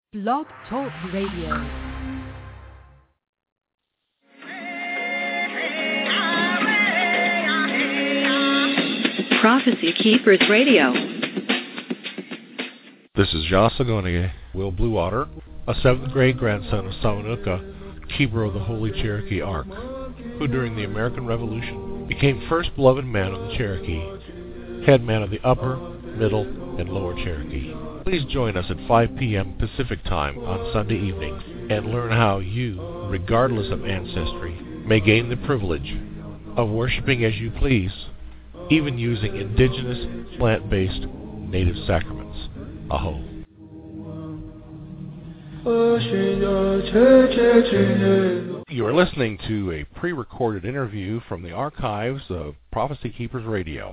Blog Talk Radio. Prophecy Keepers Radio. This is Jasagoniye, Will Bluewater, a 7th grade grandson of Samanuka, keeper of the Holy Cherokee Ark, who during the American Revolution became first beloved man of the Cherokee, head man of the Upper, Middle, and Lower Cherokee. Please join us at 5 p.m. Pacific Time on Sunday evenings and learn how you, regardless of ancestry, may gain the privilege of worshiping as you please, even using indigenous, plant-based, native sacraments. Aho. You are listening to a pre-recorded interview from the archives of Prophecy Keepers Radio.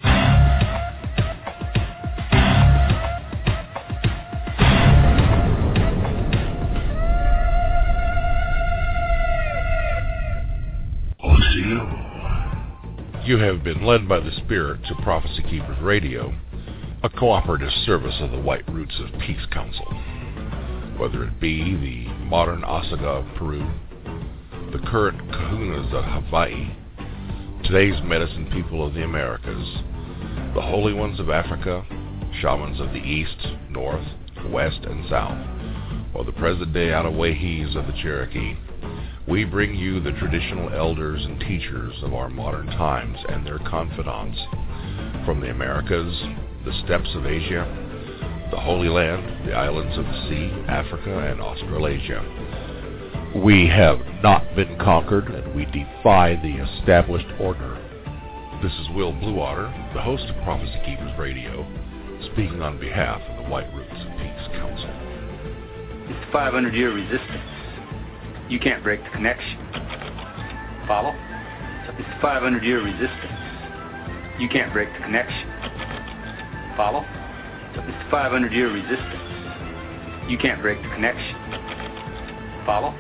You have been led by the Spirit to Prophecy Keepers Radio, a cooperative service of the White Roots of Peace Council. Whether it be the modern Osaga of Peru, the current Kahunas of Hawaii, today's medicine people of the Americas, the holy ones of Africa, shamans of the East, North, West, and South, or the present-day Anawahis of the Cherokee, we bring you the traditional elders and teachers of our modern times and their confidants from the Americas, the steppes of Asia, the Holy Land, the islands of the sea, Africa, and Australasia. We have not been conquered, and we defy the established order. This is Will Bluewater, the host of Prophecy Keepers Radio, speaking on behalf of the White Roots of Peace Council. It's the 500-year resistance. You can't break the connection. Follow? It's the 500-year resistance. You can't break the connection. Follow? It's the 500-year resistance. You can't break the connection. Follow?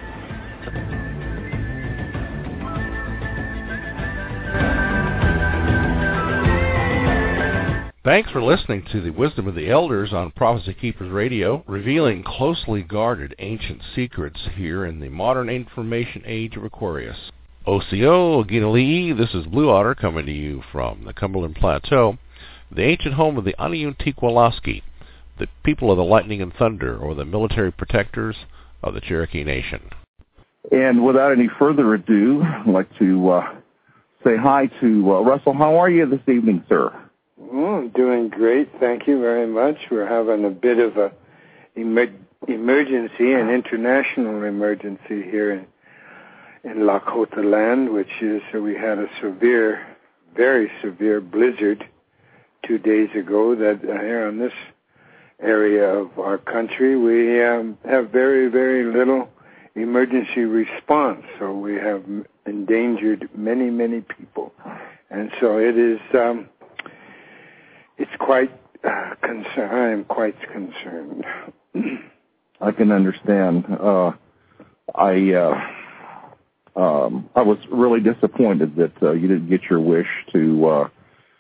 Thanks for listening to the Wisdom of the Elders on Prophecy Keepers Radio, revealing closely guarded ancient secrets here in the modern information age of Aquarius. Osio Oginali'i, this is Bluewater coming to you from the Cumberland Plateau, the ancient home of the Aniuntiqualaski, the people of the lightning and thunder, or the military protectors of the Cherokee Nation. And without any further ado, I'd like to say hi to Russell. How are you this evening, sir? I'm doing great. Thank you very much. We're having a bit of a emergency, an international emergency here in Lakota land, which is we had a severe, very severe blizzard 2 days ago that here in this area of our country we have very, very little emergency response. So we have endangered many, many people. And so it is... It's quite concerned. I am quite concerned. I can understand. I was really disappointed that you didn't get your wish to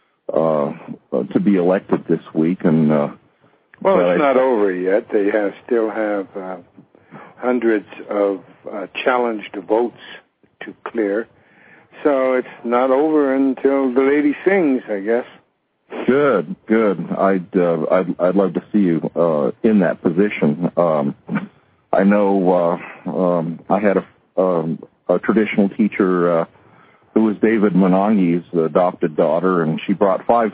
be elected this week. And well, it's not over yet. They still have hundreds of challenged votes to clear, so it's not over until the lady sings, I guess. Good. I'd love to see you in that position. I know I had a traditional teacher who was David Monongi's adopted daughter, and she brought five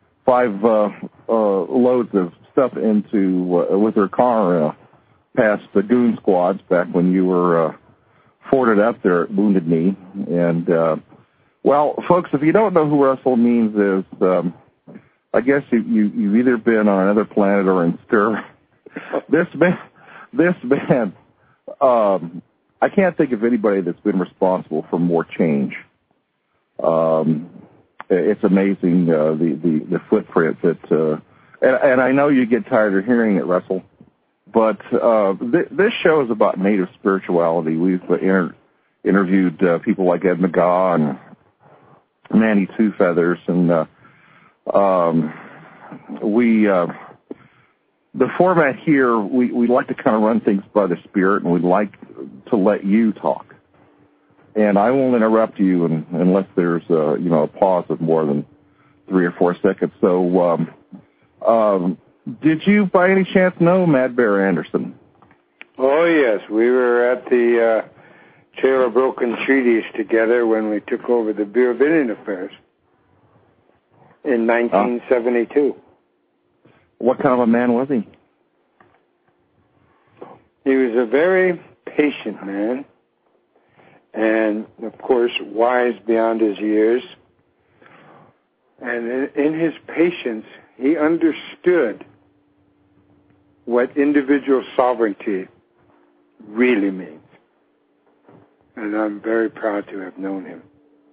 loads of stuff into with her car past the goon squads back when you were forted up there at Wounded Knee. And well, folks, if you don't know who Russell Means is. I guess you've either been on another planet or in stir. This man, I can't think of anybody that's been responsible for more change. It's amazing the footprint that, and I know you get tired of hearing it, Russell, but this show is about native spirituality. We've interviewed people like Ed McGaw and Manny Two Feathers, and we the format here, we like to kind of run things by the Spirit, and we'd like to let you talk. And I won't interrupt you unless there's a pause of more than 3 or 4 seconds. So, did you by any chance know Mad Bear Anderson? Oh yes, we were at the Trail of Broken Treaties together when we took over the Bureau of Indian Affairs in 1972. What kind of a man was he? He was a very patient man, and of course wise beyond his years. And in his patience, he understood what individual sovereignty really means. And I'm very proud to have known him.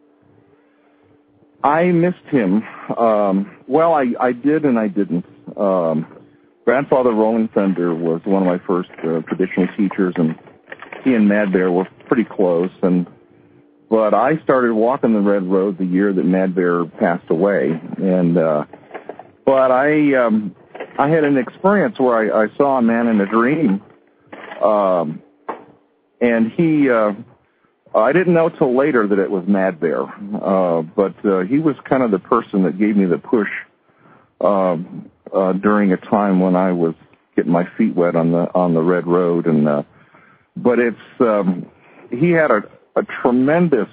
I missed him. Well, I did and I didn't. Grandfather Rolling Thunder was one of my first traditional teachers, and he and Mad Bear were pretty close. But I started walking the Red Road the year that Mad Bear passed away. But I had an experience where I saw a man in a dream, and he. I didn't know till later that it was Mad Bear, but he was kind of the person that gave me the push during a time when I was getting my feet wet on the Red Road, but he had a tremendous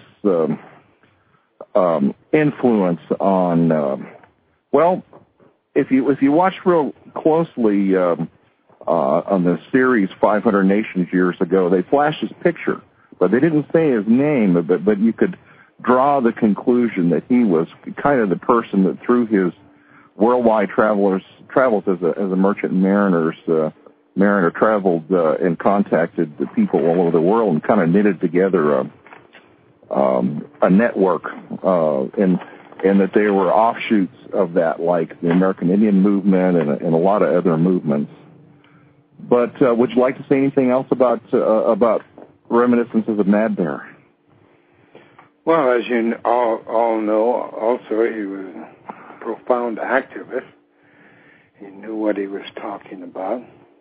influence on. If you watch real closely on the series 500 Nations years ago, they flashed his picture. But they didn't say his name, but you could draw the conclusion that he was kind of the person that through his worldwide travels as a merchant mariner traveled and contacted the people all over the world and kind of knitted together a network, and that they were offshoots of that, like the American Indian movement and a lot of other movements. But would you like to say anything else about reminiscences of Mad Bear? Well, as you all know, also he was a profound activist. He knew what he was talking about.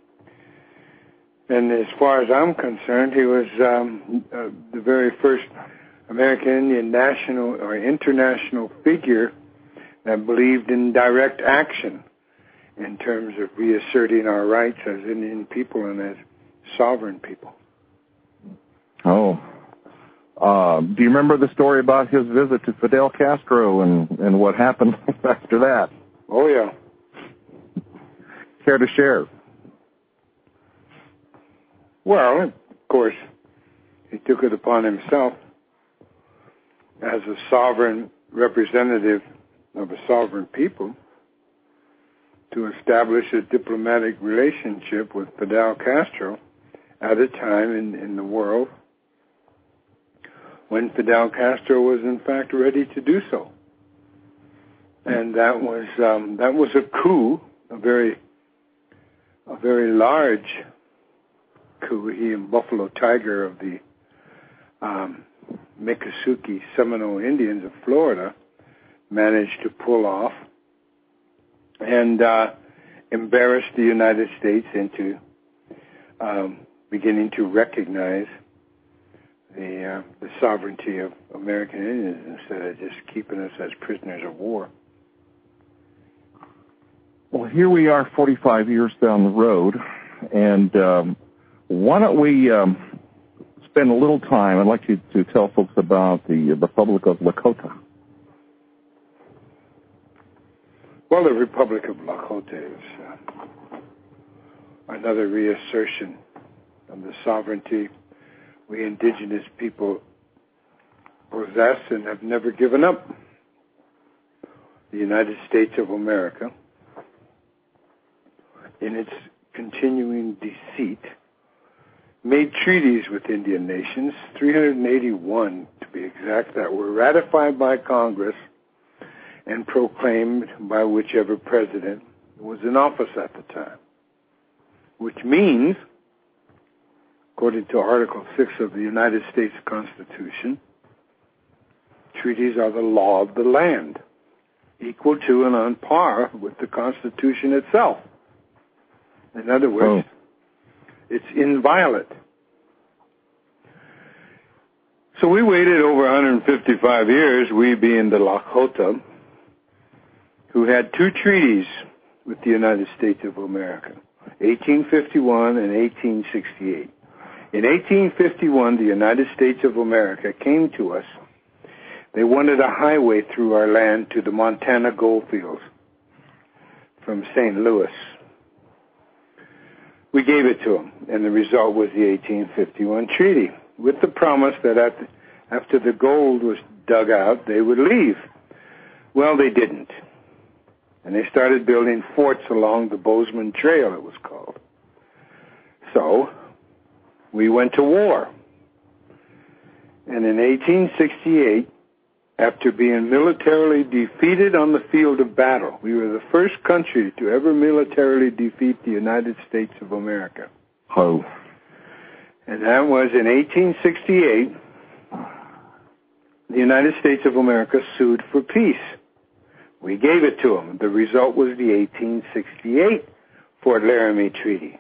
And as far as I'm concerned, he was the very first American Indian national or international figure that believed in direct action in terms of reasserting our rights as Indian people and as sovereign people. Oh. Do you remember the story about his visit to Fidel Castro and what happened after that? Oh, yeah. Care to share? Well, of course, he took it upon himself as a sovereign representative of a sovereign people to establish a diplomatic relationship with Fidel Castro at a time in the world when Fidel Castro was in fact ready to do so. And that was a coup, a very large coup. He and Buffalo Tiger of the Miccosukee Seminole Indians of Florida managed to pull off and embarrass the United States into beginning to recognize the sovereignty of American Indians instead of just keeping us as prisoners of war. Well, here we are 45 years down the road, and why don't we spend a little time. I'd like you to tell folks about the Republic of Lakota. Well, the Republic of Lakota is another reassertion of the sovereignty we indigenous people possess and have never given up. The United States of America, in its continuing deceit, made treaties with Indian nations, 381 to be exact, that were ratified by Congress and proclaimed by whichever president was in office at the time. Which means, according to Article 6 of the United States Constitution, treaties are the law of the land, equal to and on par with the Constitution itself. In other words, it's inviolate. So we waited over 155 years, we being the Lakota, who had two treaties with the United States of America, 1851 and 1868. In 1851, the United States of America came to us. They wanted a highway through our land to the Montana goldfields from St. Louis. We gave it to them, and the result was the 1851 treaty, with the promise that after the gold was dug out, they would leave. Well, they didn't. And they started building forts along the Bozeman Trail, it was called. So we went to war. And in 1868, after being militarily defeated on the field of battle, we were the first country to ever militarily defeat the United States of America. Oh. And that was in 1868. The United States of America sued for peace. We gave it to them. The result was the 1868 Fort Laramie Treaty.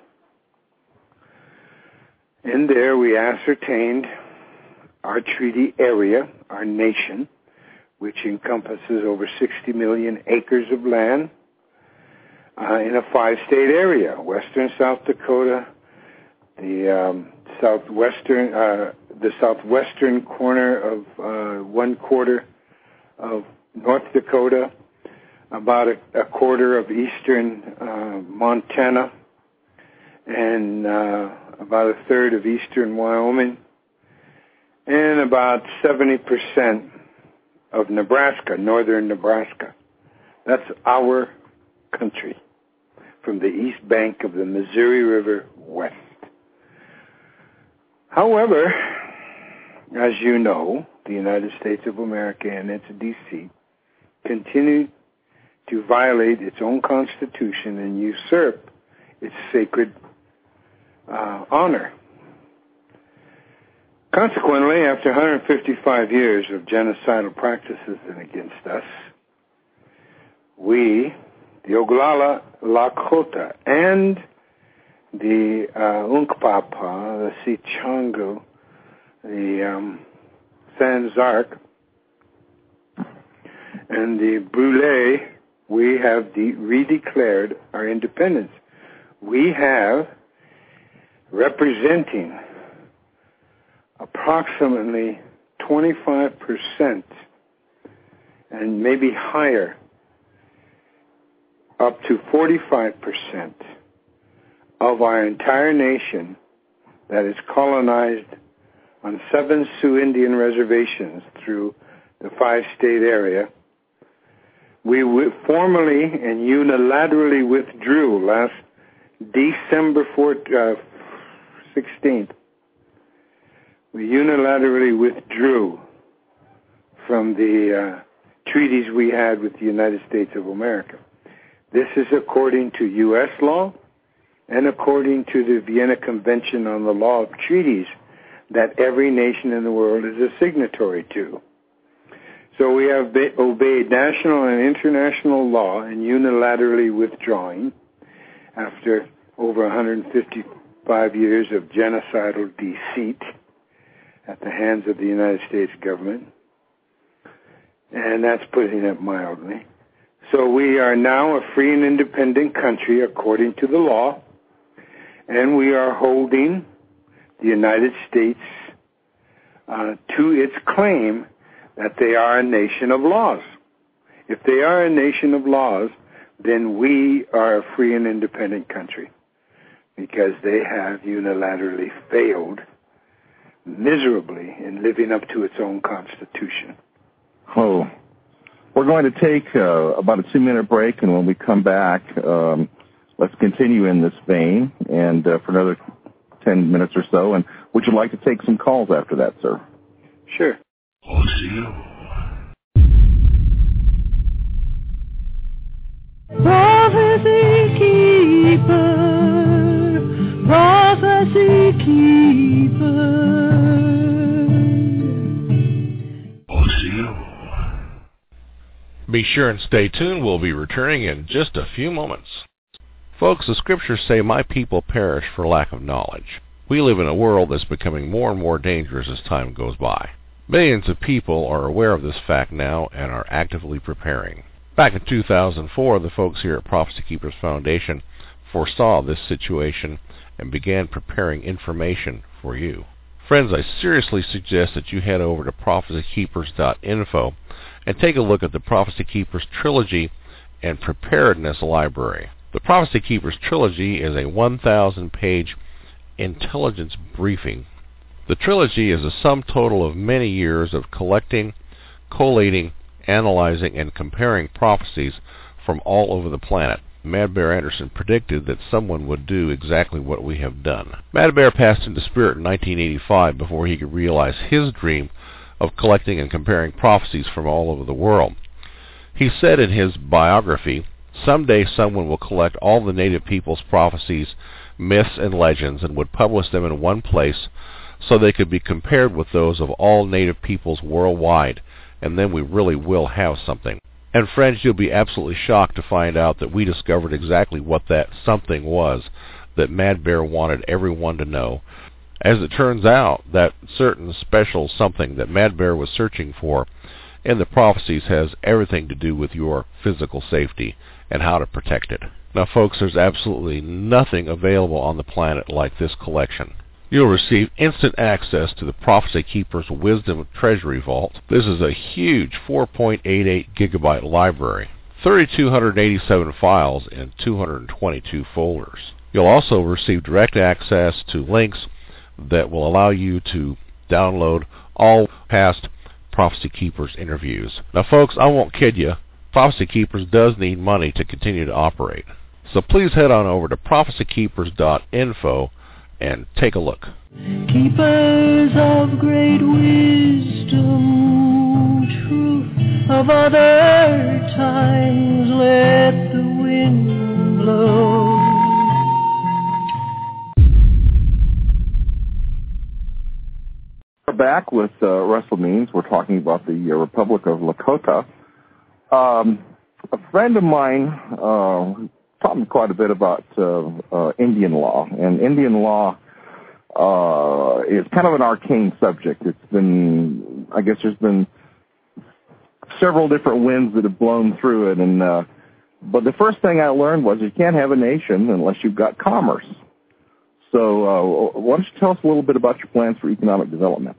In there, we ascertained our treaty area, our nation, which encompasses over 60 million acres of land in a 5-state area: western South Dakota, the southwestern corner of 1/4 of North Dakota, about a quarter of eastern Montana, and about a third of eastern Wyoming, and about 70% of Nebraska, northern Nebraska. That's our country, from the east bank of the Missouri River west. However, as you know, the United States of America and its DC continued to violate its own constitution and usurp its sacred honor. Consequently, after 155 years of genocidal practices against us, we, the Oglala Lakota, and the Unkpapa, the Sicangu, the Sanzark, and the Brule, we have redeclared our independence. We have, representing approximately 25% and maybe higher, up to 45% of our entire nation that is colonized on 7 Sioux Indian reservations through the 5-state area. We formally and unilaterally withdrew last December 16th. We unilaterally withdrew from the treaties we had with the United States of America. This is according to U.S. law and according to the Vienna Convention on the Law of Treaties that every nation in the world is a signatory to. So we have obeyed national and international law in unilaterally withdrawing after over 155 years of genocidal deceit at the hands of the United States government. And that's putting it mildly. So we are now a free and independent country according to the law, and we are holding the United States to its claim that they are a nation of laws. If they are a nation of laws, then we are a free and independent country, because they have unilaterally failed miserably in living up to its own constitution. Oh, we're going to take about a 2-minute break, and when we come back, let's continue in this vein and for another 10 minutes or so. And would you like to take some calls after that, sir? Sure. Prophecy keeper, prophecy keeper. Be sure and stay tuned. We'll be returning in just a few moments. Folks, the scriptures say, "My people perish for lack of knowledge." We live in a world that's becoming more and more dangerous as time goes by. Millions of people are aware of this fact now and are actively preparing. Back in 2004, the folks here at Prophecy Keepers Foundation foresaw this situation and began preparing information for you. Friends, I seriously suggest that you head over to prophecykeepers.info and take a look at the Prophecy Keepers Trilogy and Preparedness Library. The Prophecy Keepers Trilogy is a 1,000-page intelligence briefing. The trilogy is a sum total of many years of collecting, collating, analyzing, and comparing prophecies from all over the planet. Mad Bear Anderson predicted that someone would do exactly what we have done. Mad Bear passed into spirit in 1985 before he could realize his dream of collecting and comparing prophecies from all over the world. He said in his biography, "Someday someone will collect all the native people's prophecies, myths, and legends and would publish them in one place so they could be compared with those of all native peoples worldwide, and then we really will have something." And friends, you'll be absolutely shocked to find out that we discovered exactly what that something was that Mad Bear wanted everyone to know. As it turns out, that certain special something that Mad Bear was searching for in the prophecies has everything to do with your physical safety and how to protect it. Now folks, there's absolutely nothing available on the planet like this collection. You'll receive instant access to the Prophecy Keepers Wisdom Treasury Vault. This is a huge 4.88 gigabyte library, 3,287 files in 222 folders. You'll also receive direct access to links that will allow you to download all past Prophecy Keepers interviews. Now folks, I won't kid you, Prophecy Keepers does need money to continue to operate. So please head on over to prophecykeepers.info and take a look. Keepers of great wisdom, truth of other times, let the wind blow. We're back with Russell Means. We're talking about the Republic of Lakota. A friend of mine taught me quite a bit about Indian law, and Indian law is kind of an arcane subject. It's been, I guess there's been several different winds that have blown through it, and but the first thing I learned was you can't have a nation unless you've got commerce. So why don't you tell us a little bit about your plans for economic development?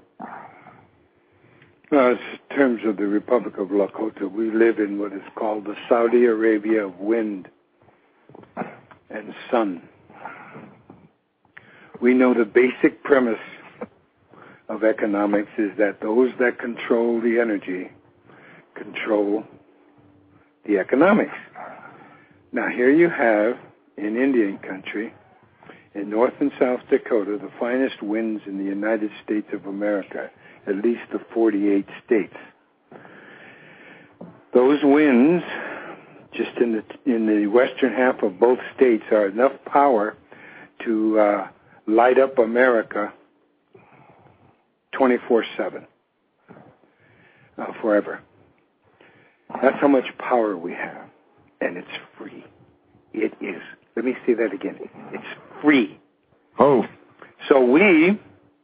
In terms of the Republic of Lakota, we live in what is called the Saudi Arabia of wind and sun. We know the basic premise of economics is that those that control the energy control the economics. Now here you have, in Indian country, in North and South Dakota, the finest winds in the United States of America, at least the 48 states. Those winds, just in the western half of both states, are enough power to light up America 24/7, forever. That's how much power we have, and it's free. It is. Let me say that again. It's free. Oh. So we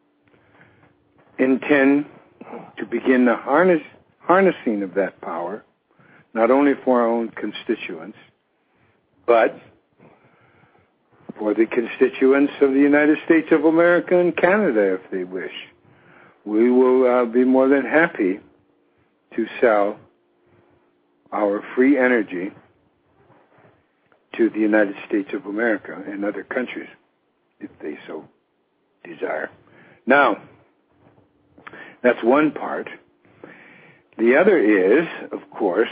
intend to begin the harnessing of that power, not only for our own constituents, but for the constituents of the United States of America and Canada, if they wish. We will be more than happy to sell our free energy to the United States of America and other countries, if they so desire. Now, that's one part. The other is, of course,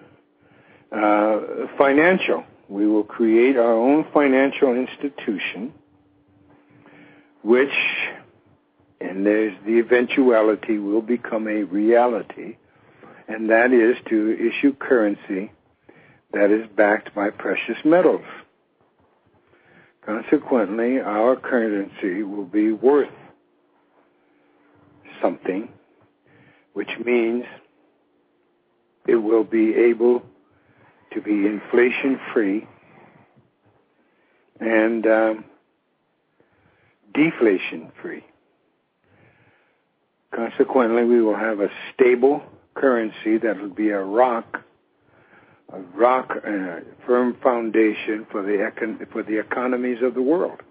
financial. We will create our own financial institution, which, and there's the eventuality, will become a reality, and that is to issue currency that is backed by precious metals. Consequently, our currency will be worth something, which means it will be able to be inflation-free and deflation-free. Consequently, we will have a stable currency that will be a rock and a firm foundation for the economies of the world.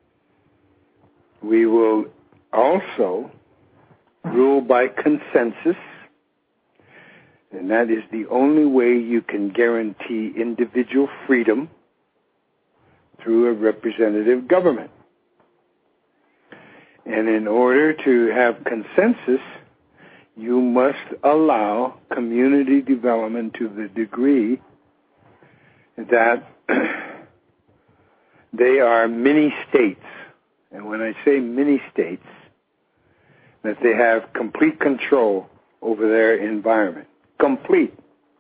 We will also rule by consensus, and that is the only way you can guarantee individual freedom through a representative government. And in order to have consensus, you must allow community development to the degree that they are mini-states. And when I say mini-states, that they have complete control over their environment. Complete.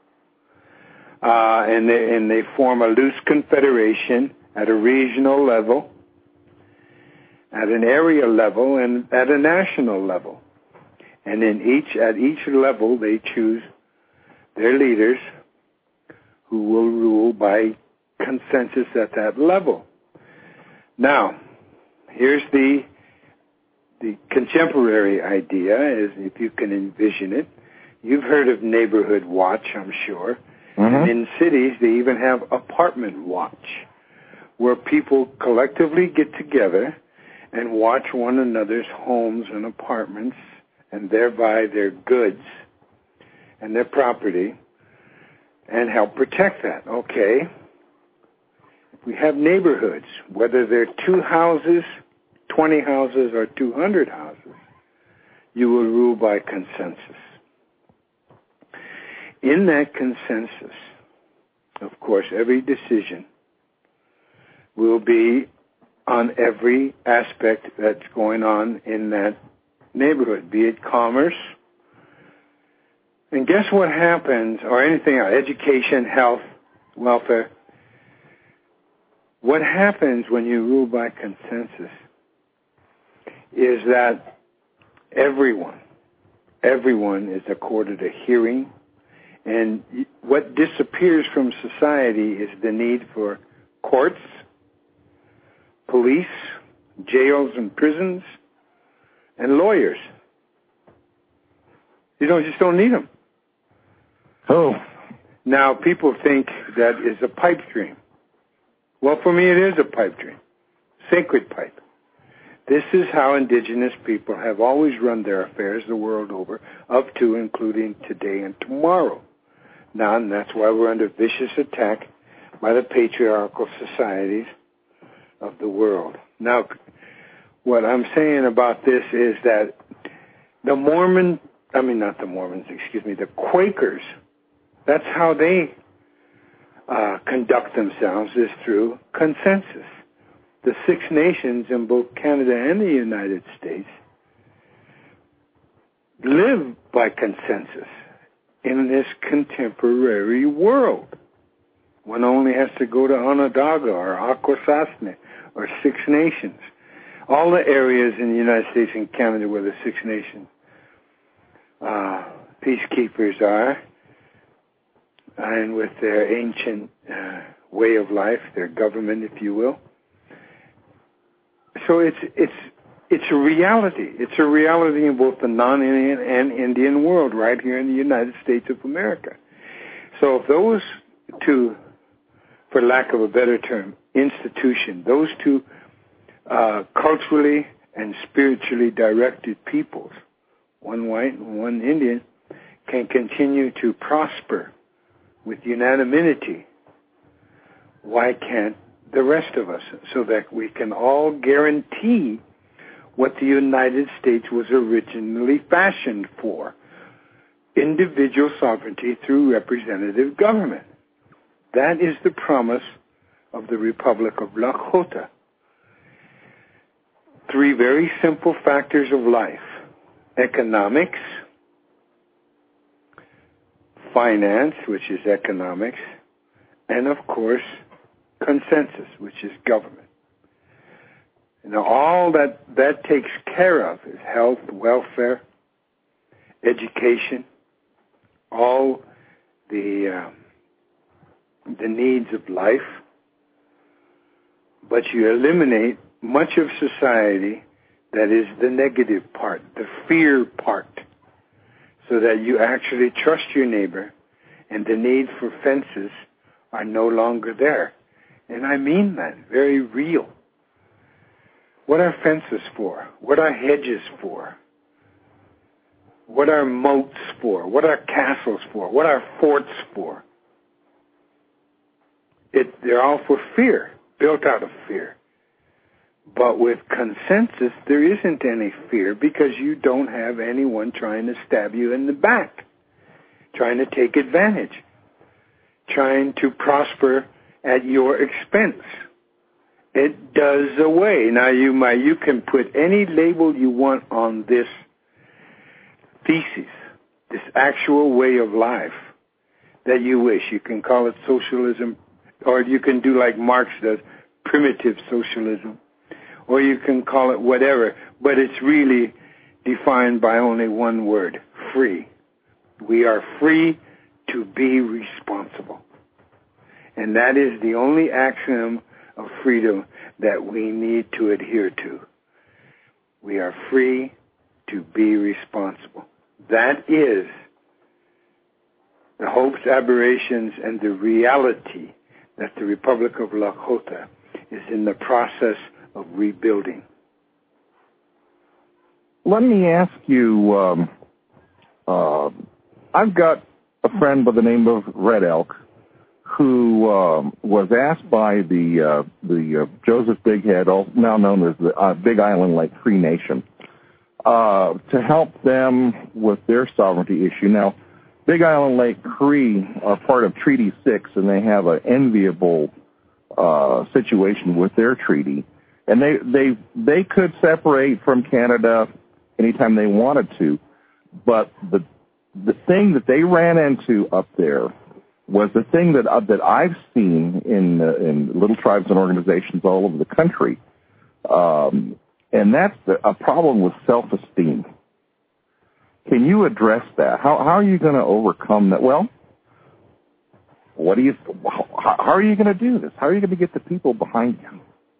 And they form a loose confederation at a regional level, at an area level, and at a national level. And at each level, they choose their leaders who will rule by consensus at that level. Now, here's the contemporary idea, is if you can envision it. You've heard of neighborhood watch, I'm sure. Mm-hmm. And in cities, they even have apartment watch, where people collectively get together and watch one another's homes and apartments, and thereby their goods and their property, and help protect that. Okay. If we have neighborhoods, whether they're 2 houses, 20 houses, or 200 houses, you will rule by consensus. In that consensus, of course, every decision will be on every aspect that's going on in that neighborhood, be it commerce. And guess what happens, or anything else, education, health, welfare. What happens when you rule by consensus is that everyone is accorded a hearing, and what disappears from society is the need for courts, police, jails and prisons, and lawyers. You just don't need them. Oh. Now, people think that is a pipe dream. Well, for me, it is a pipe dream. Sacred pipe. This is how indigenous people have always run their affairs the world over, up to including today and tomorrow. Now, and that's why we're under vicious attack by the patriarchal societies of the world. Now, what I'm saying about this is that the Quakers, that's how they conduct themselves, is through consensus. The 6 nations in both Canada and the United States live by consensus in this contemporary world. One only has to go to Onondaga or Akwesasne or 6 Nations. All the areas in the United States and Canada where the 6 Nations peacekeepers are, and with their ancient way of life, their government, if you will. So it's a reality. It's a reality in both the non-Indian and Indian world right here in the United States of America. So if those two, for lack of a better term, institution, those two culturally and spiritually directed peoples, one white and one Indian, can continue to prosper with unanimity, why can't the rest of us? So that we can all guarantee what the United States was originally fashioned for: individual sovereignty through representative government. That is the promise of the Republic of Lakota. 3 very simple factors of life: economics, finance, which is economics, and of course, consensus, which is government. Now, all that takes care of is health, welfare, education, all the needs of life. but you eliminate much of society that is the negative part, the fear part, so that you actually trust your neighbor and the need for fences are no longer there. And I mean that, very real. What are fences for? What are hedges for? What are moats for? What are castles for? What are forts for? They're all for fear, built out of fear. But with consensus, there isn't any fear because you don't have anyone trying to stab you in the back, trying to take advantage, trying to prosper at your expense. It does away. Now you can put any label you want on this thesis, this actual way of life that you wish. You can call it socialism, or you can do like Marx does, primitive socialism, or you can call it whatever, but it's really defined by only one word, free. We are free to be responsible. And that is the only axiom of freedom that we need to adhere to. We are free to be responsible. That is the hopes, aberrations, and the reality that the Republic of Lakota is in the process of rebuilding. Let me ask you, I've got a friend by the name of Red Elk who was asked by the Joseph Big Head, now known as the Big Island Lake Cree Nation, to help them with their sovereignty issue. Now, Big Island Lake Cree are part of Treaty 6, and they have an enviable situation with their treaty. And they could separate from Canada anytime they wanted to, but the thing that they ran into up there was the thing that I've seen in little tribes and organizations all over the country, and that's a problem with self-esteem. Can you address that? How are you going to overcome that? Well, how are you going to do this? How are you going to get the people behind you?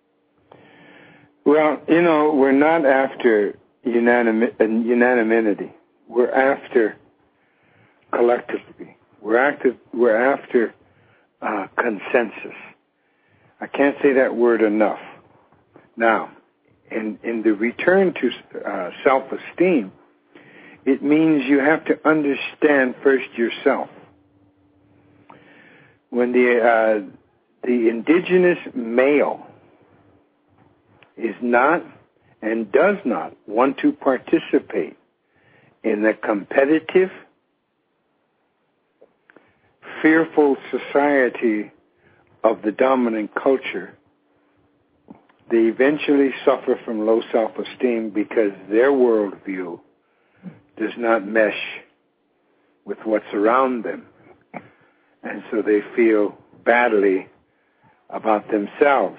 Well, we're not after unanimity. We're after collectively. We're after consensus. I can't say that word enough. Now, in the return to self-esteem, it means you have to understand first yourself. When the indigenous male is not and does not want to participate in the competitive, fearful society of the dominant culture, they eventually suffer from low self-esteem because their worldview does not mesh with what's around them. And so they feel badly about themselves.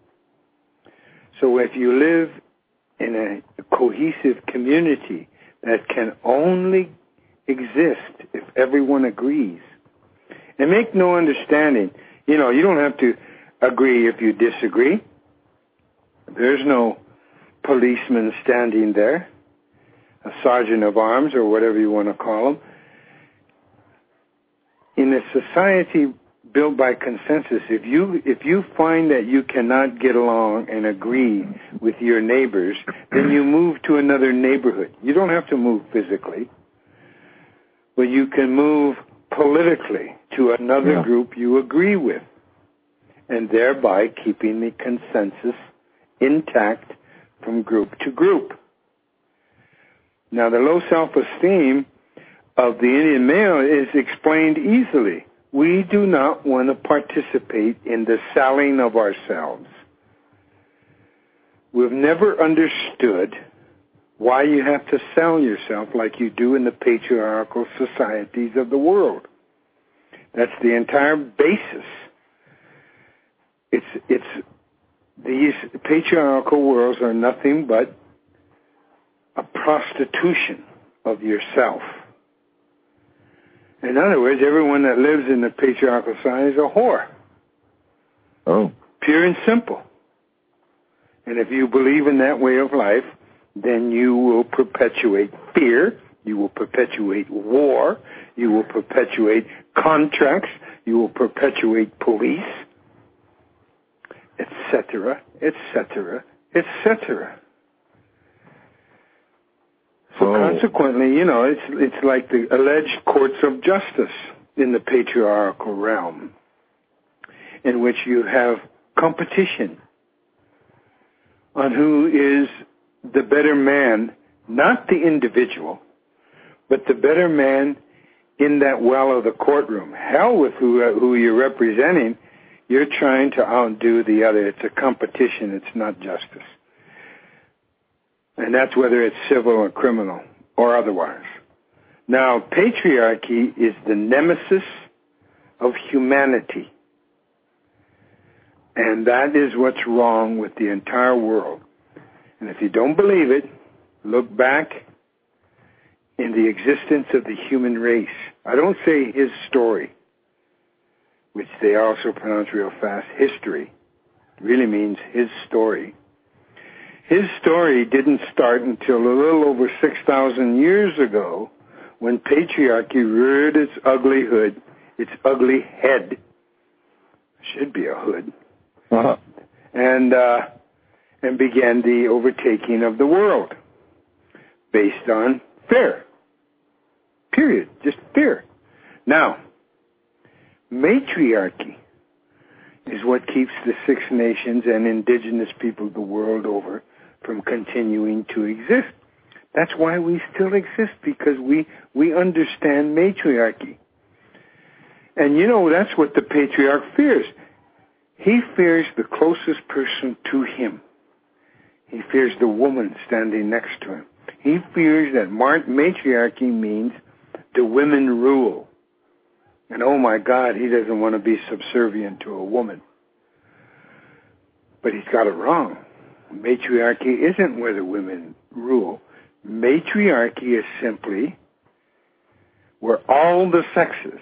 So if you live in a cohesive community that can only exist if everyone agrees, and make no understanding, you don't have to agree if you disagree. There's no policeman standing there, a sergeant of arms or whatever you want to call them. In a society built by consensus, if you find that you cannot get along and agree with your neighbors, then you move to another neighborhood. You don't have to move physically, but you can move politically to another group you agree with, and thereby keeping the consensus intact from group to group. Now, the low self-esteem of the Indian male is explained easily. We do not want to participate in the selling of ourselves. We've never understood why you have to sell yourself like you do in the patriarchal societies of the world. That's the entire basis. These patriarchal worlds are nothing but a prostitution of yourself. In other words, everyone that lives in the patriarchal society is a whore. Oh. Pure and simple. And if you believe in that way of life, then you will perpetuate fear, you will perpetuate war, you will perpetuate contracts, you will perpetuate police, etc., etc., etc. So consequently, it's like the alleged courts of justice in the patriarchal realm, in which you have competition on who is the better man, not the individual, but the better man in that well of the courtroom. Hell with who you're representing, you're trying to outdo the other. It's a competition, it's not justice. And that's whether it's civil or criminal or otherwise. Now, patriarchy is the nemesis of humanity. And that is what's wrong with the entire world. And if you don't believe it, look back in the existence of the human race. I don't say his story, which they also pronounce real fast, history. It really means his story. His story didn't start until a little over 6,000 years ago, when patriarchy reared its ugly hood, its ugly head. Should be a hood. Uh-huh. And began the overtaking of the world based on fear. Period. Just fear. Now, matriarchy is what keeps the Six Nations and indigenous people the world over from continuing to exist. That's why we still exist, because we understand matriarchy. And that's what the patriarch fears. He fears the closest person to him. He fears the woman standing next to him. He fears that matriarchy means the women rule. And oh my God, he doesn't want to be subservient to a woman. But he's got it wrong. Matriarchy isn't where the women rule. Matriarchy is simply where all the sexes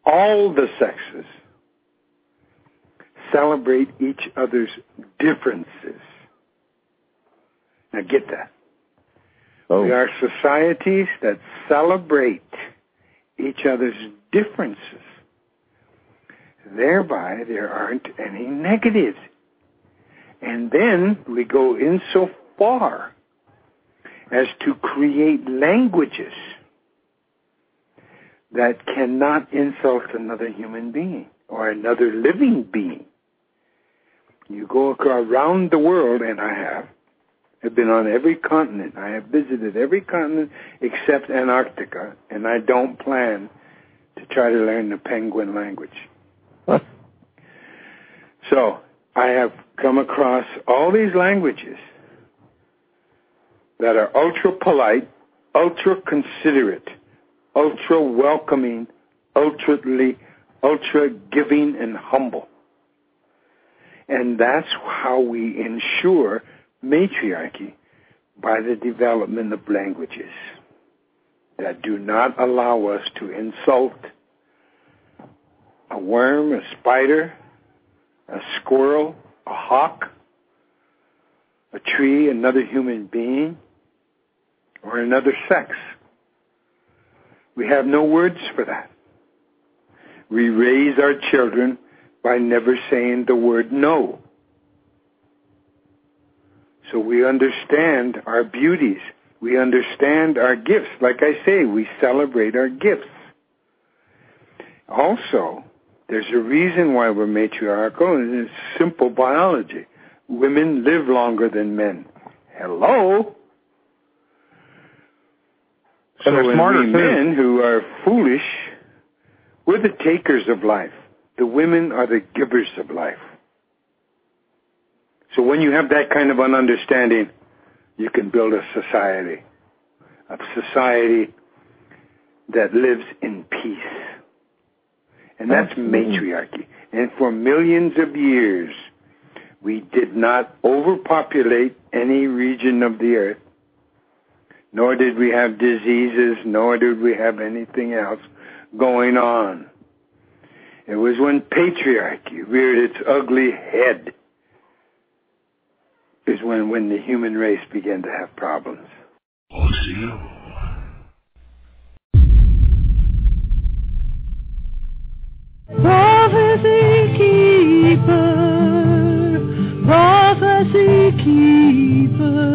celebrate each other's differences. Now get that. We are societies that celebrate each other's differences. Thereby, there aren't any negatives. And then we go in so far as to create languages that cannot insult another human being or another living being. You go around the world, and I have been on every continent. I have visited every continent except Antarctica, and I don't plan to try to learn the penguin language. So I have come across all these languages that are ultra polite, ultra considerate, ultra welcoming, ultra giving and humble. And that's how we ensure matriarchy, by the development of languages that do not allow us to insult a worm, a spider, a squirrel, a hawk, a tree, another human being, or another sex. We have no words for that. We raise our children by never saying the word no. So we understand our beauties. We understand our gifts. Like I say, we celebrate our gifts. Also, there's a reason why we're matriarchal, and it's simple biology. Women live longer than men. Hello? So when we men who are foolish, we're the takers of life. The women are the givers of life. So when you have that kind of an understanding, you can build a society that lives in peace. And that's matriarchy. And for millions of years, we did not overpopulate any region of the earth, nor did we have diseases, nor did we have anything else going on. It was when patriarchy reared its ugly head is when the human race began to have problems. Prophecy keeper, prophecy keeper.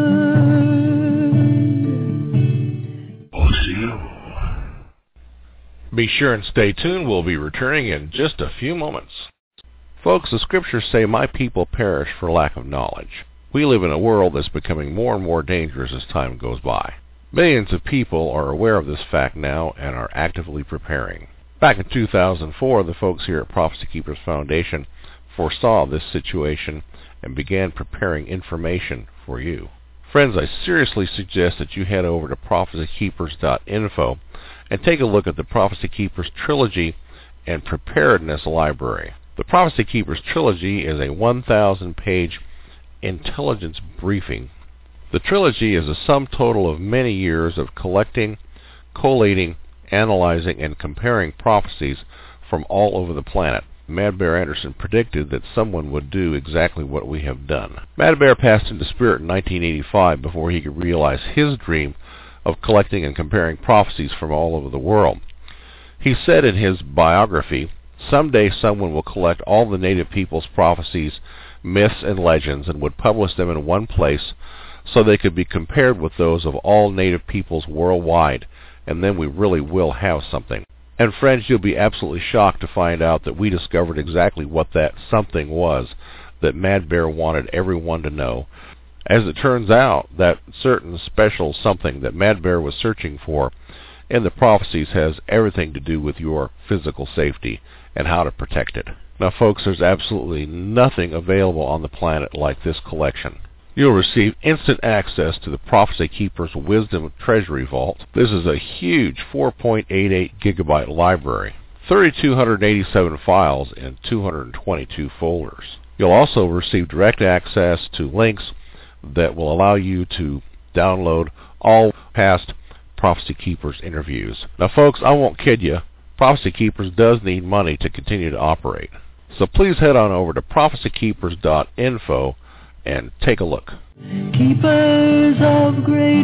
Be sure and stay tuned. We'll be returning in just a few moments. Folks, the scriptures say, "My people perish for lack of knowledge." We live in a world that's becoming more and more dangerous as time goes by. Millions of people are aware of this fact now and are actively preparing. Back in 2004, the folks here at Prophecy Keepers Foundation foresaw this situation and began preparing information for you. Friends, I seriously suggest that you head over to prophecykeepers.info and take a look at the Prophecy Keepers Trilogy and Preparedness Library. The Prophecy Keepers Trilogy is a 1,000-page intelligence briefing. The trilogy is a sum total of many years of collecting, collating, analyzing, and comparing prophecies from all over the planet. Mad Bear Anderson predicted that someone would do exactly what we have done. Mad Bear passed into spirit in 1985 before he could realize his dream of collecting and comparing prophecies from all over the world. He said in his biography, "Someday someone will collect all the native people's prophecies, myths, and legends and would publish them in one place so they could be compared with those of all native peoples worldwide, and then we really will have something." And friends, you'll be absolutely shocked to find out that we discovered exactly what that something was that Mad Bear wanted everyone to know. As it turns out, that certain special something that Mad Bear was searching for in the prophecies has everything to do with your physical safety and how to protect it. Now, folks, there's absolutely nothing available on the planet like this collection. You'll receive instant access to the Prophecy Keepers Wisdom Treasury Vault. This is a huge 4.88 gigabyte library, 3,287 files in 222 folders. You'll also receive direct access to links that will allow you to download all past Prophecy Keepers interviews. Now, folks, I won't kid you. Prophecy Keepers does need money to continue to operate. So please head on over to prophecykeepers.info and take a look. Keepers of great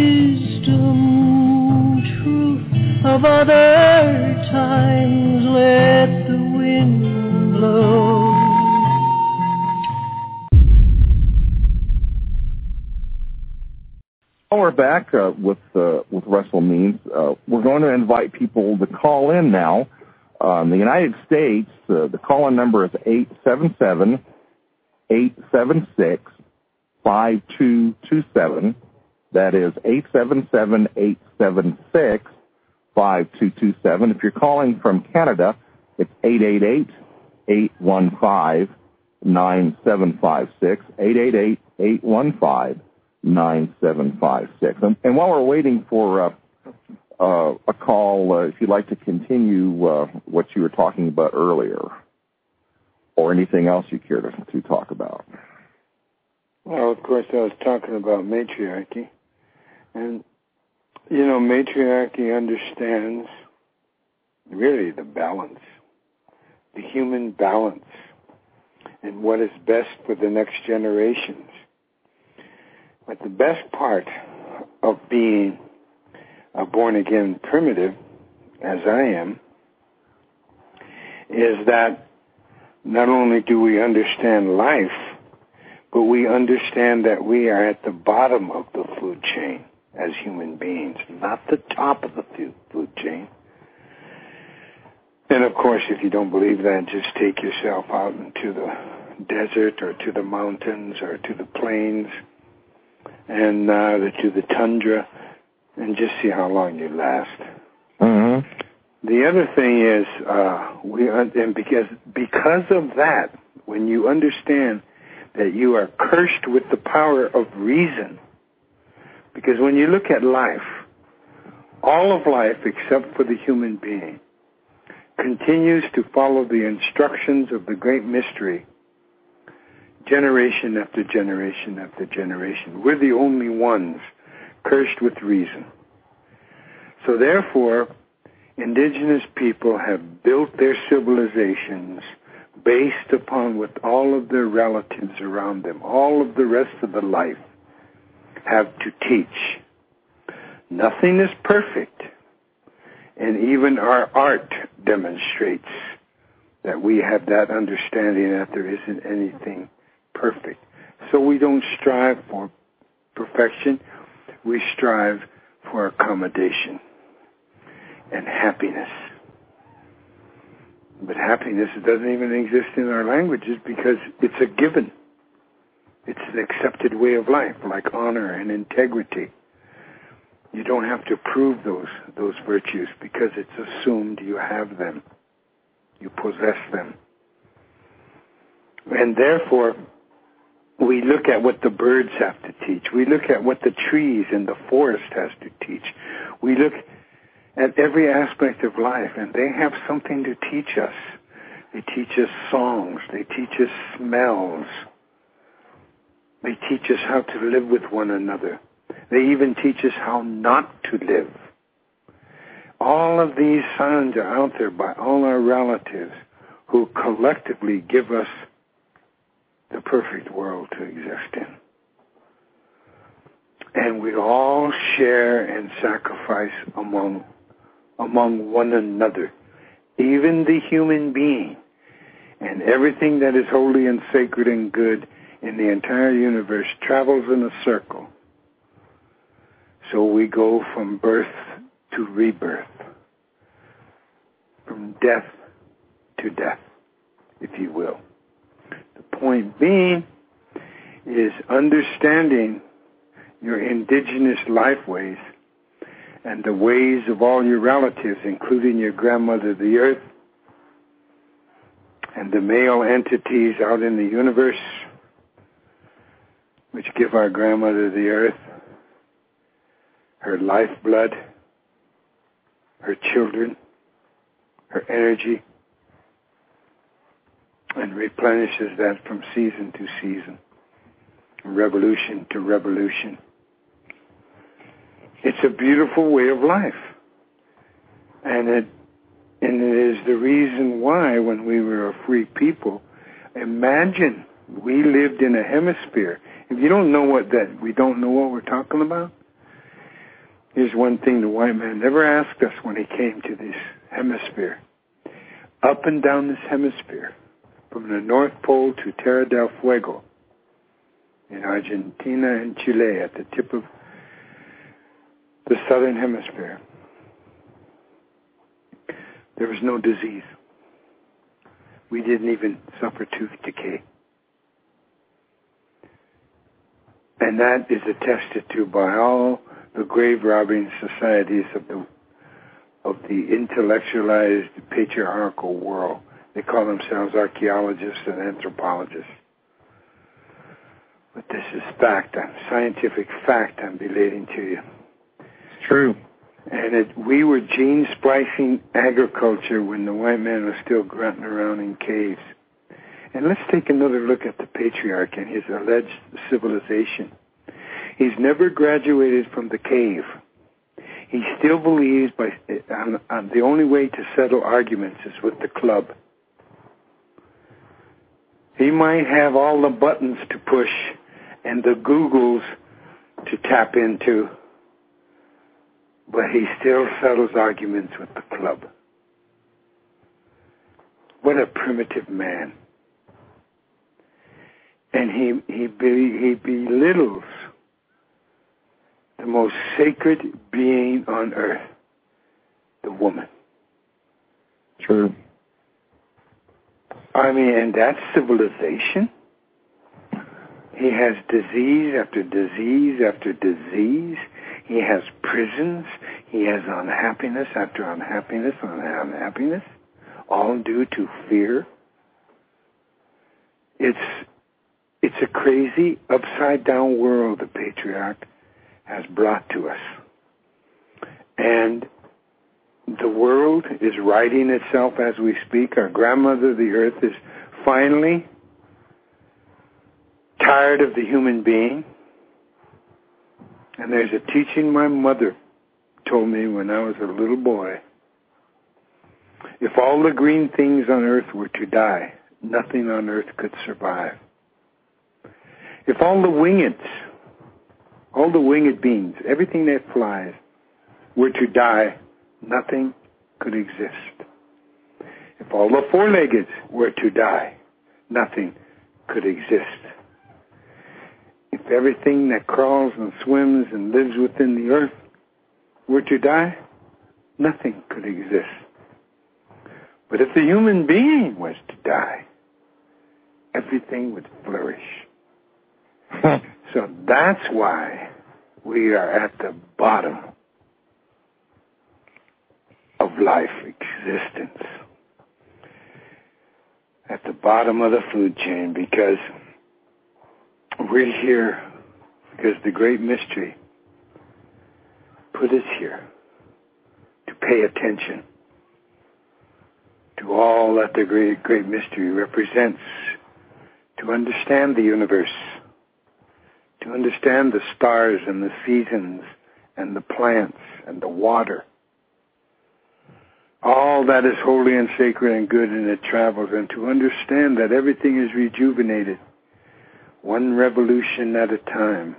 wisdom, truth of other times, let the wind blow. Well, we're back with Russell Means. We're going to invite people to call in now. In the United States, the call-in number is 877-876-5227. That is 877-876-5227. If you're calling from Canada, it's 888-815-9756, 888-815-9756. And while we're waiting for a call, if you'd like to continue what you were talking about earlier, or anything else you care to talk about. Well, of course, I was talking about matriarchy. And, you know, matriarchy understands really the balance, the human balance, and what is best for the next generations. But the best part of being a born-again primitive, as I am, is that not only do we understand life, but we understand that we are at the bottom of the food chain as human beings, not the top of the food chain. And of course, if you don't believe that, just take yourself out into the desert or to the mountains or to the plains and to the tundra and just see how long you last. Mm-hmm. The other thing is, because of that, when you understand that you are cursed with the power of reason, because when you look at life, all of life except for the human being continues to follow the instructions of the great mystery, generation after generation after generation. We're the only ones cursed with reason. So therefore, indigenous people have built their civilizations based upon what all of their relatives around them, all of the rest of the life, have to teach. Nothing is perfect, and even our art demonstrates that we have that understanding that there isn't anything perfect. So we don't strive for perfection, we strive for accommodation and happiness. But happiness doesn't even exist in our languages because it's a given. It's an accepted way of life, like honor and integrity. You don't have to prove those virtues because it's assumed you have them. You possess them. And therefore, we look at what the birds have to teach. We look at what the trees and the forest has to teach. We look at every aspect of life, and they have something to teach us. They teach us songs. They teach us smells. They teach us how to live with one another. They even teach us how not to live. All of these signs are out there by all our relatives who collectively give us the perfect world to exist in. And we all share and sacrifice among one another, even the human being, and everything that is holy and sacred and good in the entire universe travels in a circle. So we go from birth to rebirth, from death to death, if you will. The point being is understanding your indigenous life ways and the ways of all your relatives, including your grandmother, the earth, and the male entities out in the universe, which give our grandmother, the earth, her lifeblood, her children, her energy, and replenishes that from season to season, revolution to revolution. It's a beautiful way of life. And it is the reason why, when we were a free people, imagine we lived in a hemisphere. If you don't know we don't know what we're talking about, here's one thing the white man never asked us when he came to this hemisphere. Up and down this hemisphere, from the North Pole to Tierra del Fuego, in Argentina and Chile, at the tip of the southern hemisphere, there was no disease. We didn't even suffer tooth decay. And that is attested to by all the grave-robbing societies of the intellectualized patriarchal world. They call themselves archaeologists and anthropologists. But this is fact, scientific fact I'm relating to you. It's true. And we were gene-splicing agriculture when the white man was still grunting around in caves. And let's take another look at the patriarch and his alleged civilization. He's never graduated from the cave. He still believes the only way to settle arguments is with the club. He might have all the buttons to push and the Googles to tap into, but he still settles arguments with the club. What a primitive man. And he belittles the most sacred being on earth, the woman. True. I mean, and that's civilization. He has disease after disease after disease. He has prisons. He has unhappiness after unhappiness on unhappiness, all due to fear. It's a crazy, upside-down world the patriarch has brought to us. And the world is righting itself as we speak. Our grandmother, the earth, is finally tired of the human being. And there's a teaching my mother told me when I was a little boy. If all the green things on earth were to die, nothing on earth could survive. If all the winged beings, everything that flies, were to die, nothing could exist. If all the four-legged were to die, nothing could exist. If everything that crawls and swims and lives within the earth were to die, nothing could exist. But if the human being was to die, everything would flourish. So that's why we are at the bottom of life existence. At the bottom of the food chain, because we're here because the great mystery put us here to pay attention to all that the great mystery represents, to understand the universe, to understand the stars and the seasons and the plants and the water. All that is holy and sacred and good, and it travels, and to understand that everything is rejuvenated, one revolution at a time.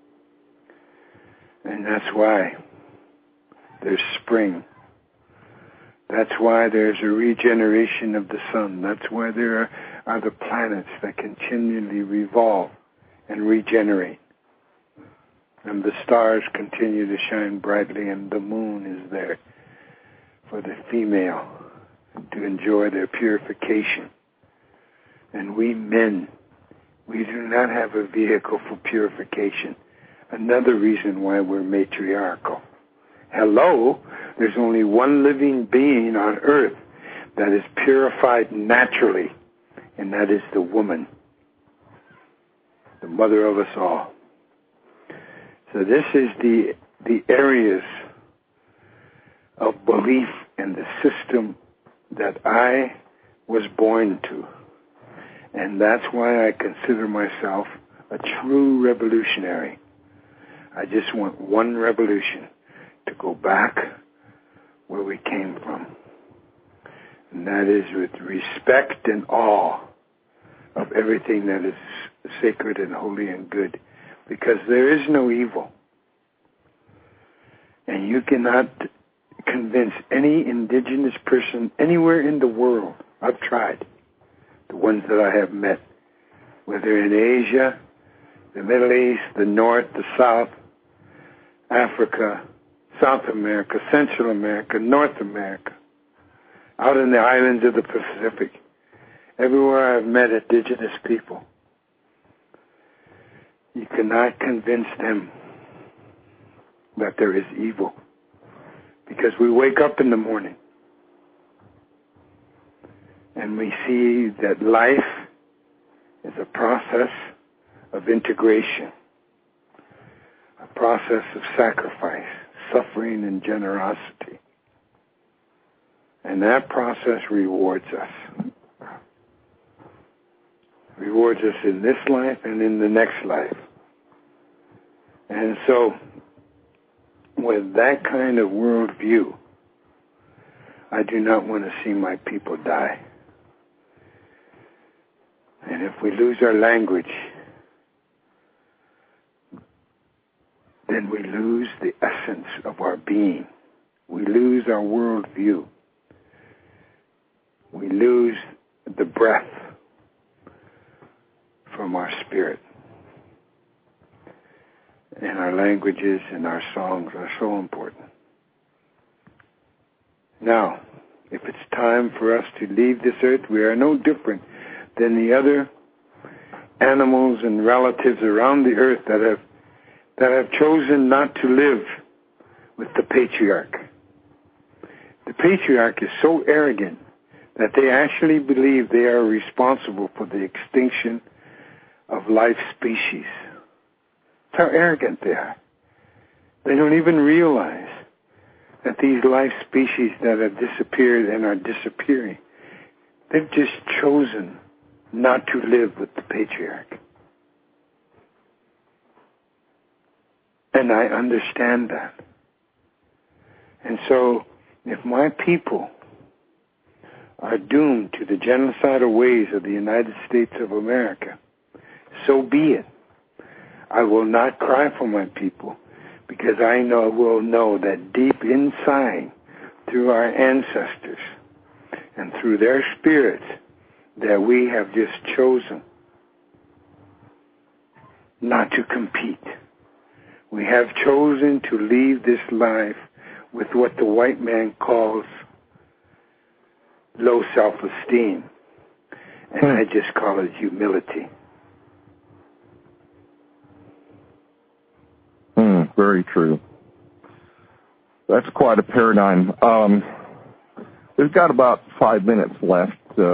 And that's why there's spring. That's why there's a regeneration of the sun. That's why there are the planets that continually revolve and regenerate. And the stars continue to shine brightly, and the moon is there for the female to enjoy their purification. And we men, we do not have a vehicle for purification. Another reason why we're matriarchal. Hello, there's only one living being on earth that is purified naturally, and that is the woman, the mother of us all. So this is the areas of belief and the system that I was born to. And that's why I consider myself a true revolutionary. I just want one revolution, to go back where we came from. And that is with respect and awe of everything that is sacred and holy and good. Because there is no evil. And you cannot convince any indigenous person anywhere in the world. I've tried. The ones that I have met, whether in Asia, the Middle East, the North, the South, Africa, South America, Central America, North America, out in the islands of the Pacific, everywhere I've met indigenous people, you cannot convince them that there is evil. Because we wake up in the morning and we see that life is a process of integration, a process of sacrifice, suffering, and generosity. And that process rewards us. Rewards us in this life and in the next life. And so, with that kind of worldview, I do not want to see my people die. And if we lose our language, then we lose the essence of our being. We lose our worldview. We lose the breath from our spirit. And our languages and our songs are so important. Now, if it's time for us to leave this earth, we are no different than the other animals and relatives around the earth that have chosen not to live with the patriarch. The patriarch is so arrogant that they actually believe they are responsible for the extinction of life species. That's how arrogant they are. They don't even realize that these life species that have disappeared and are disappearing, they've just chosen not to live with the patriarch. And I understand that. And so, if my people are doomed to the genocidal ways of the United States of America, so be it. I will not cry for my people, because I will know that deep inside, through our ancestors and through their spirits, that we have just chosen not to compete. We have chosen to leave this life with what the white man calls low self-esteem, and I just call it humility. Very true. That's quite a paradigm. We've got about 5 minutes left.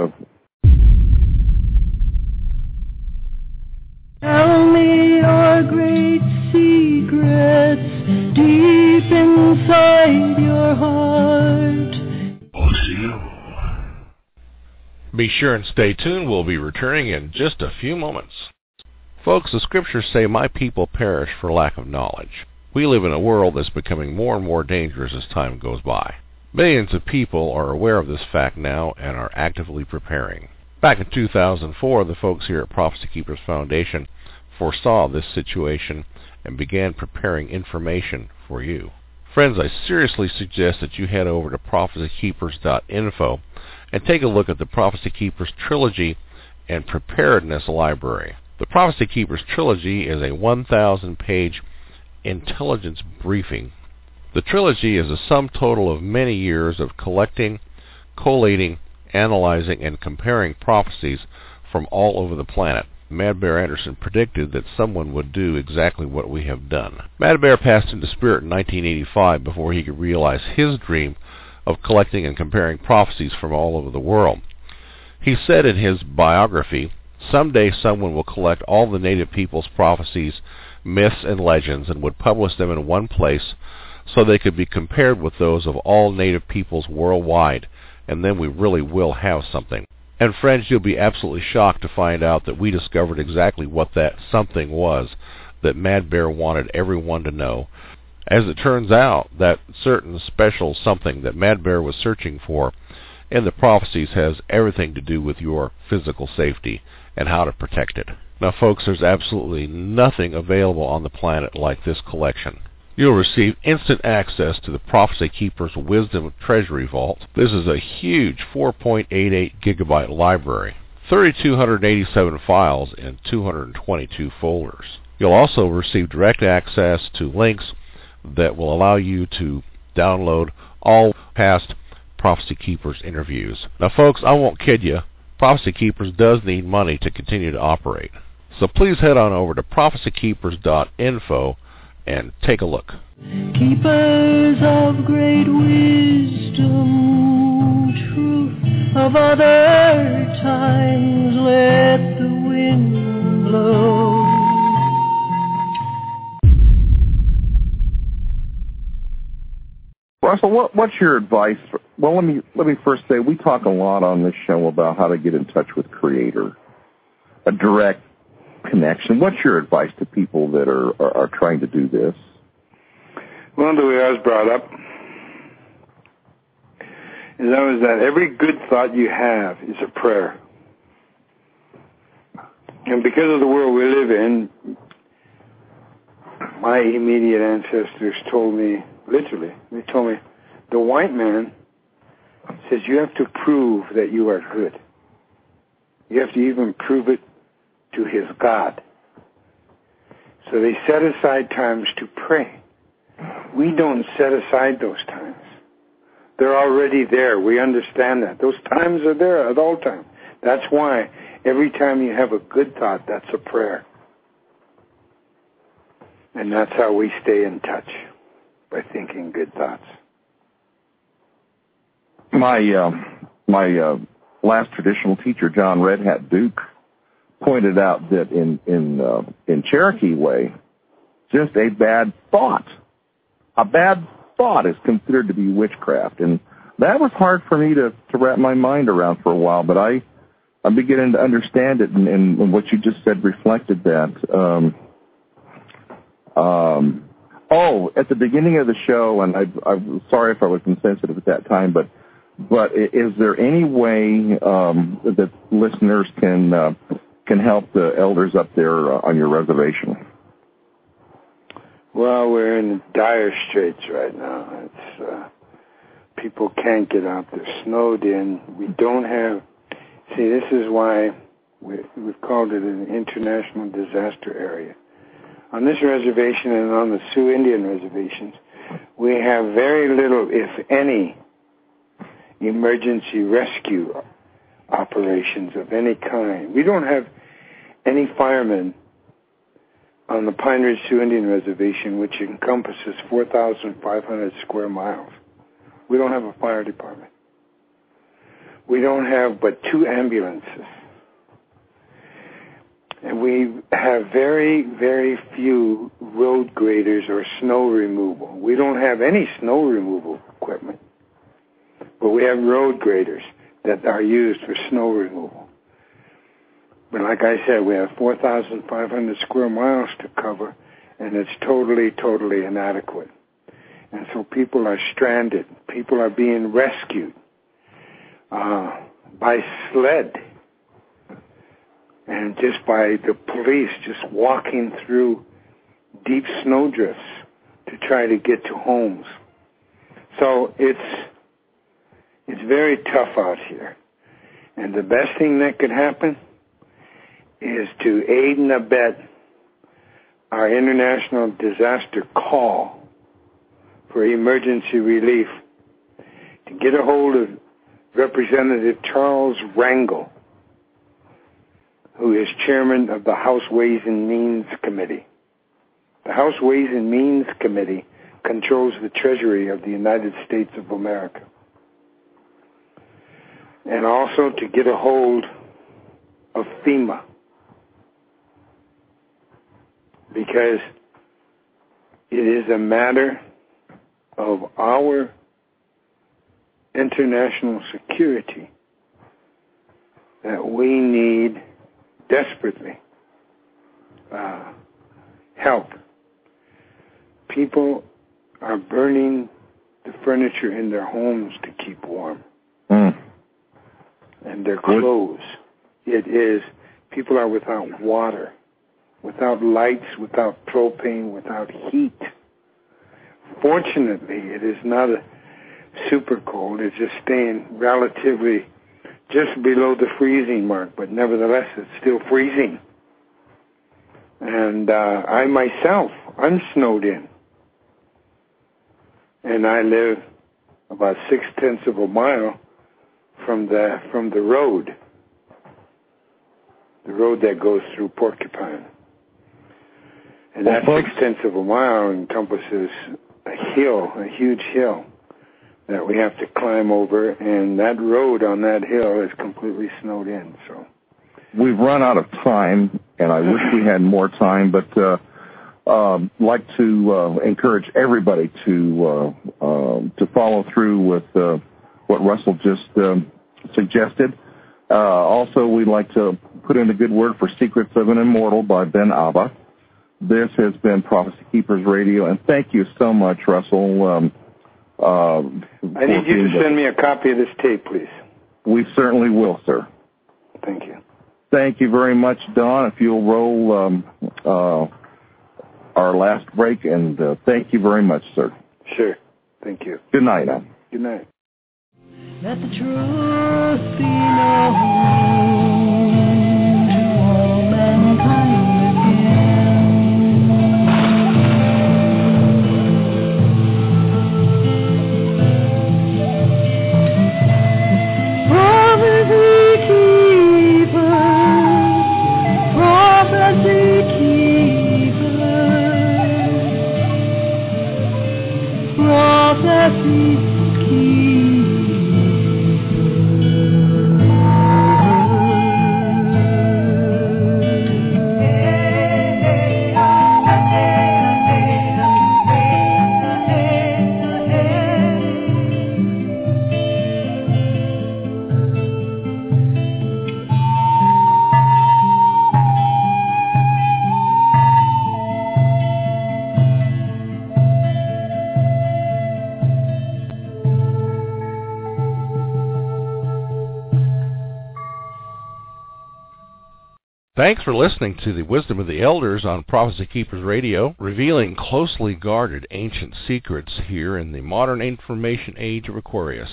Tell me your great secrets deep inside your heart. Be sure and stay tuned. We'll be returning in just a few moments. Folks, the scriptures say, "My people perish for lack of knowledge." We live in a world that's becoming more and more dangerous as time goes by. Millions of people are aware of this fact now and are actively preparing. Back in 2004, the folks here at Prophecy Keepers Foundation foresaw this situation and began preparing information for you. Friends, I seriously suggest that you head over to prophecykeepers.info and take a look at the Prophecy Keepers Trilogy and Preparedness Library. The Prophecy Keepers Trilogy is a 1,000-page intelligence briefing. The trilogy is a sum total of many years of collecting, collating, analyzing, and comparing prophecies from all over the planet. Mad Bear Anderson predicted that someone would do exactly what we have done. Mad Bear passed into spirit in 1985 before he could realize his dream of collecting and comparing prophecies from all over the world. He said in his biography, "Someday someone will collect all the native people's prophecies, myths, and legends and would publish them in one place so they could be compared with those of all native peoples worldwide, and then we really will have something." And friends, you'll be absolutely shocked to find out that we discovered exactly what that something was that Mad Bear wanted everyone to know. As it turns out, that certain special something that Mad Bear was searching for in the prophecies has everything to do with your physical safety and how to protect it. Now, folks, there's absolutely nothing available on the planet like this collection. You'll receive instant access to the Prophecy Keepers Wisdom Treasury Vault. This is a huge 4.88 gigabyte library, 3,287 files in 222 folders. You'll also receive direct access to links that will allow you to download all past Prophecy Keepers interviews. Now, folks, I won't kid you. Prophecy Keepers does need money to continue to operate. So please head on over to prophecykeepers.info and take a look. Keepers of great wisdom, truth of other times, let the wind blow. Russell, what's your advice? Well, let me first say we talk a lot on this show about how to get in touch with Creator, a direct connection. What's your advice to people that are trying to do this? Well, the way I was brought up is that every good thought you have is a prayer. And because of the world we live in, my immediate ancestors told me, literally, they told me, the white man says you have to prove that you are good. You have to even prove it to his God. So they set aside times to pray. We don't set aside those times. They're already there. We understand that. Those times are there at all times. That's why every time you have a good thought, that's a prayer. And that's how we stay in touch, by thinking good thoughts. My last traditional teacher, John Red Hat Duke, pointed out that in Cherokee way, just a bad thought is considered to be witchcraft, and that was hard for me to wrap my mind around for a while. But I'm beginning to understand it, and what you just said reflected that. At the beginning of the show, and I'm sorry if I was insensitive at that time, but But is there any way that listeners can help the elders up there on your reservation? Well, we're in dire straits right now. It's people can't get out. They're snowed in. We don't have. See, this is why we've called it an international disaster area. On this reservation and on the Sioux Indian reservations, we have very little, if any, emergency rescue operations of any kind. We don't have any firemen on the Pine Ridge Sioux Indian Reservation, which encompasses 4,500 square miles. We don't have a fire department. We don't have but 2 ambulances. And we have very, very few road graders or snow removal. We don't have any snow removal equipment, but we have road graders that are used for snow removal. But like I said, we have 4,500 square miles to cover, and it's totally, totally inadequate. And so people are stranded. People are being rescued by sled and just by the police just walking through deep snowdrifts to try to get to homes. So it's very tough out here. And the best thing that could happen is to aid and abet our international disaster call for emergency relief, to get a hold of Representative Charles Rangel, who is chairman of the House Ways and Means Committee. The House Ways and Means Committee controls the Treasury of the United States of America. And also to get a hold of FEMA, because it is a matter of our international security that we need desperately help. People are burning the furniture in their homes to keep warm. And their clothes. People are without water, without lights, without propane, without heat. Fortunately, it is not a super cold. It's just staying relatively just below the freezing mark, but nevertheless, it's still freezing. And I myself, I'm snowed in. And I live about 0.6 of a mile from the road that goes through Porcupine. And that 0.6 of a mile encompasses a huge hill that we have to climb over, and that road on that hill is completely snowed in. So we've run out of time, and I wish we had more time, but like to encourage everybody to follow through with what Russell just suggested. Also, we'd like to put in a good word for Secrets of an Immortal by Ben Abba. This has been Prophecy Keepers Radio, and thank you so much, Russell. I need you to send me a copy of this tape, please. We certainly will, sir. Thank you. Thank you very much, Don. If you'll roll our last break, and thank you very much, sir. Sure. Thank you. Good night now. Good night. Let the truth be known to all mankind again. Prophecy keepers, prophecy keepers, prophecy keepers. Thanks for listening to the Wisdom of the Elders on Prophecy Keepers Radio, revealing closely guarded ancient secrets here in the modern information age of Aquarius.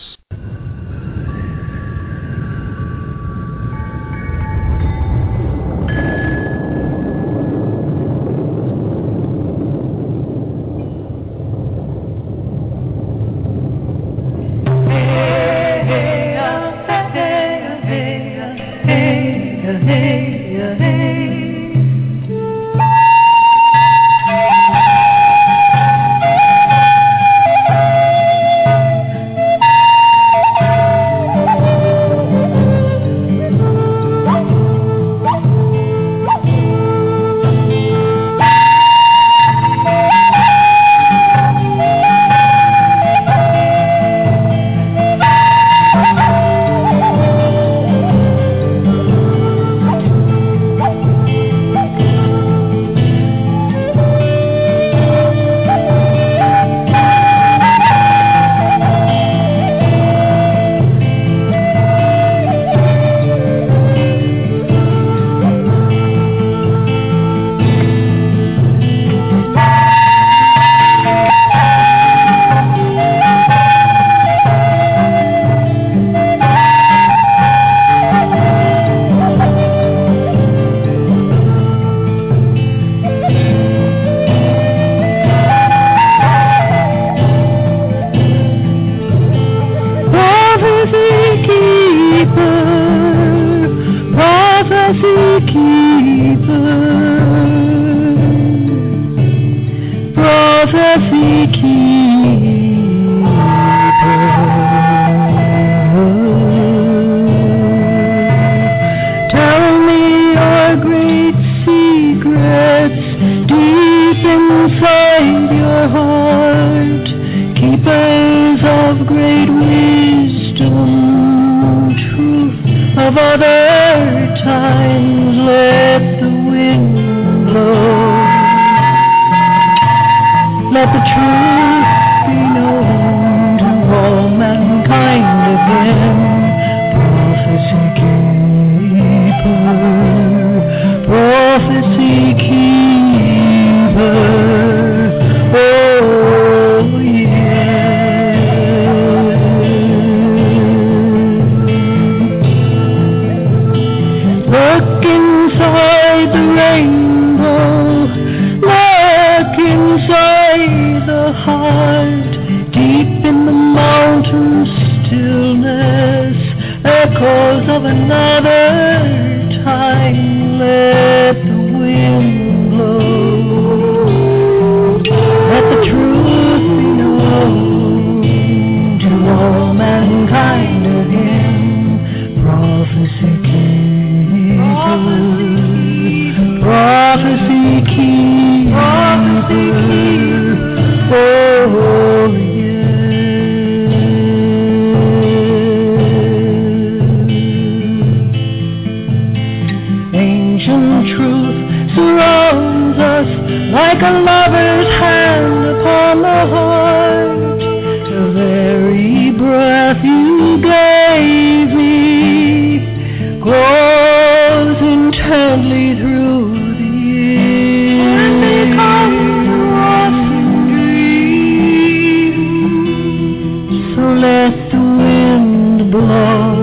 Let the wind blow.